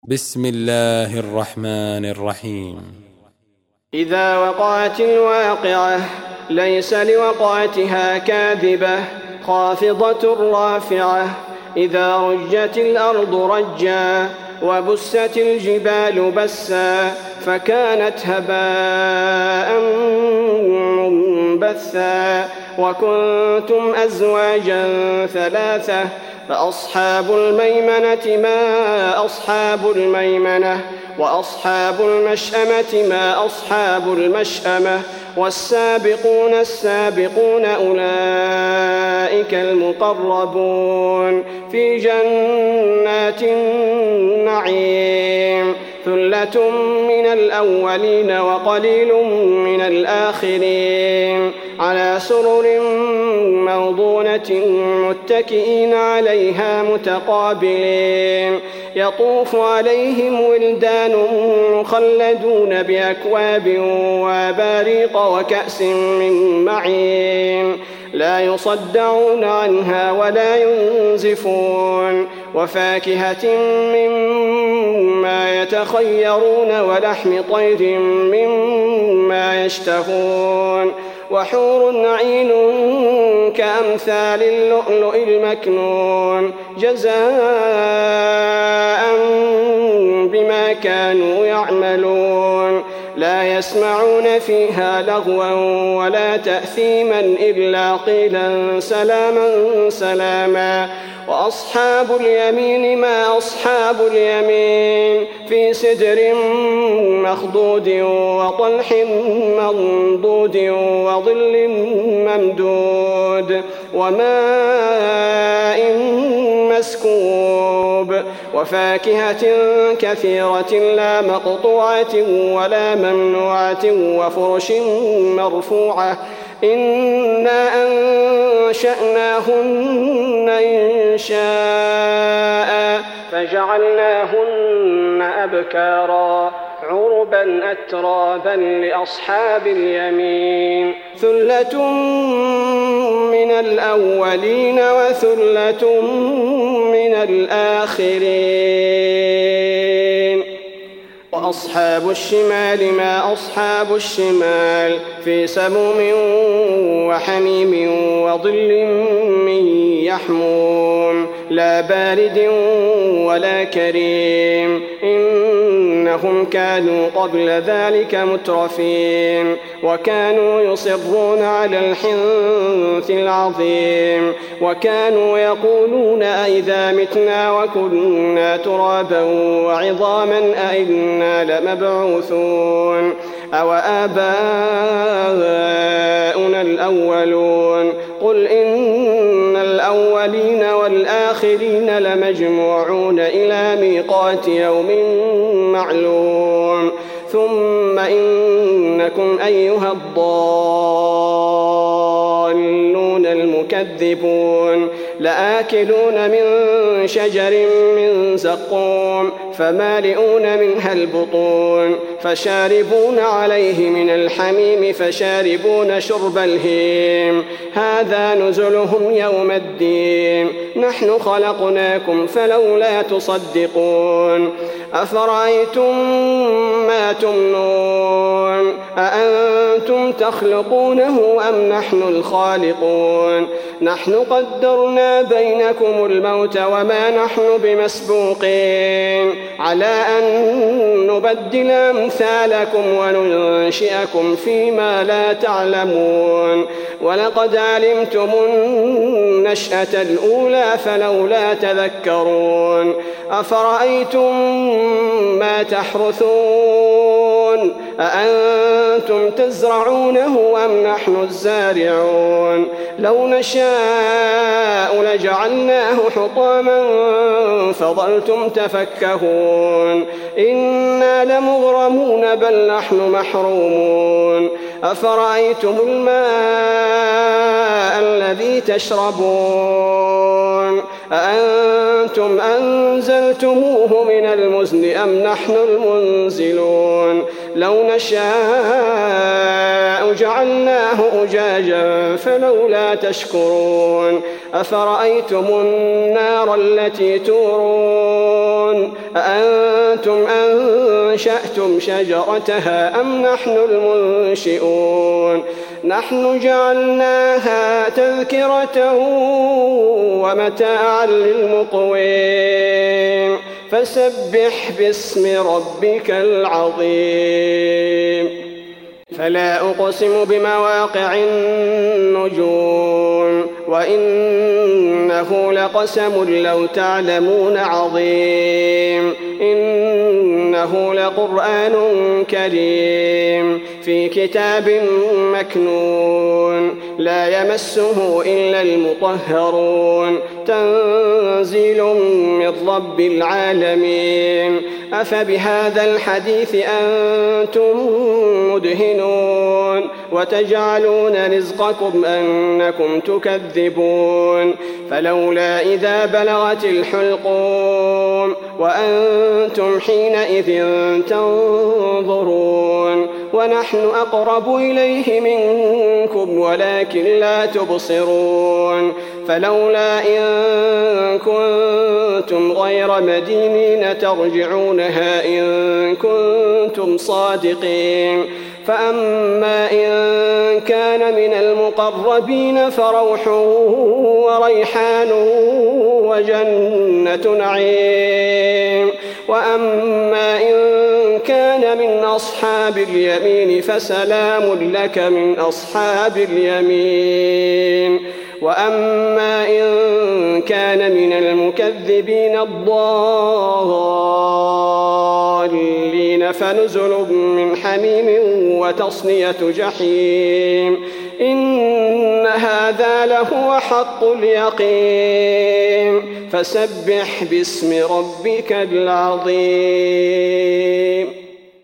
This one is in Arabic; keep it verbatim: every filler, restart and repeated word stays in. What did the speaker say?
بسم الله الرحمن الرحيم. إذا وقعت الواقعة ليس لوقعتها كاذبة خافضة رافعة. إذا رجت الأرض رجا وبست الجبال بسا فكانت هباء منبثا. وكنتم أزواجا ثلاثة فأصحاب الميمنة ما أصحاب الميمنة وأصحاب المشأمة ما أصحاب المشأمة. والسابقون السابقون أولئك المقربون في جنات النعيم. ثلة من الأولين وقليل من الآخرين على سرر موضونة متكئين عليها متقابلين. يطوف عليهم ولدان مخلدون بأكواب وأباريق وكأس من معين لا يصدعون عنها ولا ينزفون. وفاكهة مما يتخيرون ولحم طير مما يشتهون. وحور عين كأمثال اللؤلؤ المكنون جزاء بما كانوا يعملون. لا يسمعون فيها لغوا ولا تأثيما إلا قيلا سلاما سلاما. وأصحاب اليمين ما أصحاب اليمين في سدر مخضود وطلح منضود وظل ممدود وماء مسكوب. وفاكهة كثيرة لا مقطوعة ولا ممنوعة وفرش مرفوعة. إنا أنشأناهن إنشاء فجعلناهن أبكارا عربا أترابا لأصحاب اليمين. ثلة من الأولين وثلة من الآخرين. وأصحاب الشمال ما أصحاب الشمال في سموم وحميم وظل من يحموم لا بارد ولا كريم. إنهم كانوا قبل ذلك مترفين وكانوا يصرون على الحنث العظيم. وكانوا يقولون أئذا متنا وكنا ترابا وعظاما أئنا لمبعوثون أو آباؤنا الأولون. قل إن الأولين والآخرين لمجموعون إلى ميقات يوم معلوم. ثم إنكم أيها الضالون المكذبون لآكلون من شجر من زقوم فمالئون منها البطون فشاربون عليه من الحميم فشاربون شرب الهيم. هذا نزلهم يوم الدين. نحن خلقناكم فلولا تصدقون. أفرأيتم ما تمنون أأنتم تخلقونه أم نحن الخالقون. نحن قدرنا بينكم الموت وما نحن بمسبوقين على أن نبدل أمثالكم وننشئكم فيما لا تعلمون. ولقد علمتم النشأة الأولى فلولا تذكرون. أفرأيتم ما تحرثون أأنتم تزرعونه أم نحن الزارعون. لو نشاء لجعلناه حطاما فظلتم تفكهون. إنا لمغرمون بل نحن محرومون. أفرأيتم الماء الذي تشربون أأنتم أنزلتموه من المزن أم نحن المنزلون لو نشاء جعلناه أجاجا فلولا تشكرون أفرأيتم النار التي تورون أأنتم أنشأتم شجرتها أم نحن المنشئون نحن جعلناها تذكرة ومتاعا للمقوين فسبح باسم ربك العظيم فلا أقسم بمواقع النجوم وإنه لقسم لو تعلمون عظيم إنه لقرآن كريم في كتاب مكنون لا يمسه إلا المطهرون تنزيل من رب العالمين أفبهذا الحديث أنتم مدهنون وتجعلون رزقكم أنكم تكذبون فلولا إذا بلغت الحلقوم وأنتم حينئذ تنظرون ونحن أقرب إليه منكم ولكن لا تبصرون فلولا إن كنتم غير مدينين ترجعونها إن كنتم صادقين فأما إن كان من المقربين فروح وريحان وجنة نعيم وأما إن كان من أصحاب اليمين فسلام لك من أصحاب اليمين وأما إن كان من المكذبين الضالين فنزل من حميم وتصنية جحيم إن هذا لهو حق اليقين فسبح باسم ربك العظيم